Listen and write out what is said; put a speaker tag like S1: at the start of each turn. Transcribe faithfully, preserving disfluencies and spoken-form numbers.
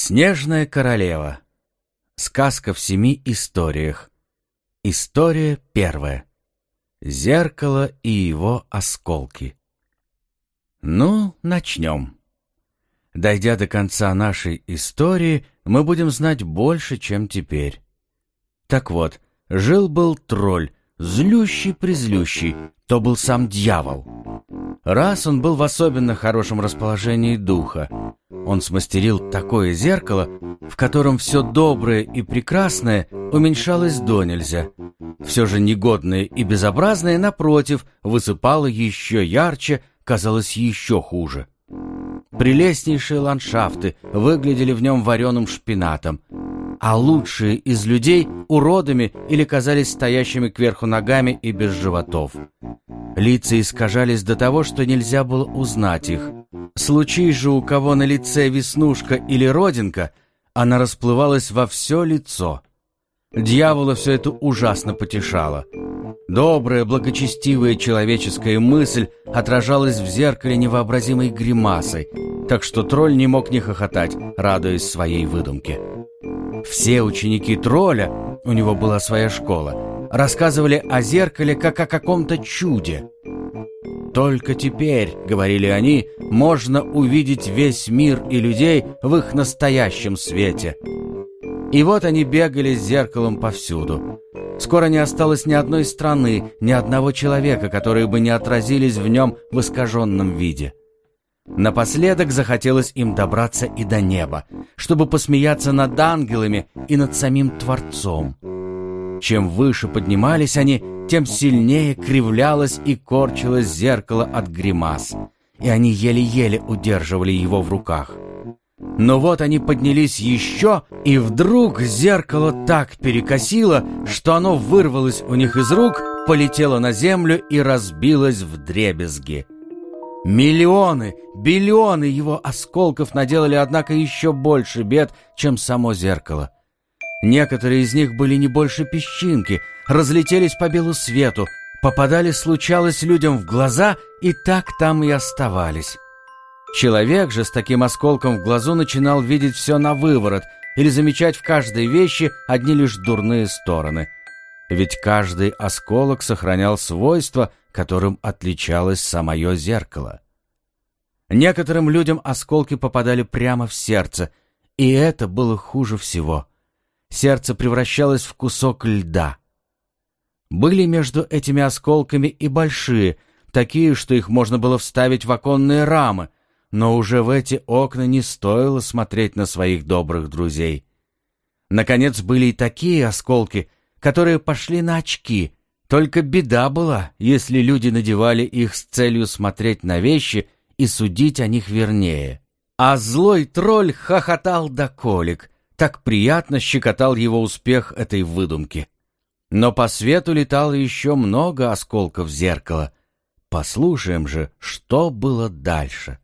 S1: Снежная королева. Сказка в семи историях. История первая. Зеркало и его осколки. Ну, начнем. Дойдя до конца нашей истории, мы будем знать больше, чем теперь. Так вот, жил-был тролль, злющий-призлющий, то был сам дьявол. Раз он был в особенно хорошем расположении духа. Он смастерил такое зеркало, в котором все доброе и прекрасное уменьшалось донельзя. Все же негодное и безобразное, напротив, высыпало еще ярче, казалось еще хуже. Прелестнейшие ландшафты выглядели в нем вареным шпинатом, а лучшие из людей — уродами или казались стоящими кверху ногами и без животов. Лица искажались до того, что нельзя было узнать их. Случись же у кого на лице веснушка или родинка, она расплывалась во все лицо. Дьявола все это ужасно потешало. Добрая, благочестивая человеческая мысль отражалась в зеркале невообразимой гримасой, так что тролль не мог не хохотать, радуясь своей выдумке. Все ученики тролля, у него была своя школа, рассказывали о зеркале как о каком-то чуде. «Только теперь, — говорили они, — можно увидеть весь мир и людей в их настоящем свете». И вот они бегали с зеркалом повсюду. Скоро не осталось ни одной страны, ни одного человека, которые бы не отразились в нем в искаженном виде. Напоследок захотелось им добраться и до неба, чтобы посмеяться над ангелами и над самим Творцом. Чем выше поднимались они, тем сильнее кривлялось и корчилось зеркало от гримас, и они еле-еле удерживали его в руках. Но вот они поднялись еще, и вдруг зеркало так перекосило, что оно вырвалось у них из рук, полетело на землю и разбилось вдребезги. Миллионы, биллионы его осколков наделали, однако, еще больше бед, чем само зеркало. Некоторые из них были не больше песчинки, разлетелись по белу свету, попадали, случалось, людям в глаза и так там и оставались. Человек же с таким осколком в глазу начинал видеть все на выворот или замечать в каждой вещи одни лишь дурные стороны. Ведь каждый осколок сохранял свойства, которым отличалось самое зеркало. Некоторым людям осколки попадали прямо в сердце, и это было хуже всего. Сердце превращалось в кусок льда. Были между этими осколками и большие, такие, что их можно было вставить в оконные рамы, но уже в эти окна не стоило смотреть на своих добрых друзей. Наконец, были и такие осколки, которые пошли на очки, только беда была, если люди надевали их с целью смотреть на вещи и судить о них вернее. А злой тролль хохотал до колик, так приятно щекотал его успех этой выдумки. Но по свету летало еще много осколков зеркала. Послушаем же, что было дальше.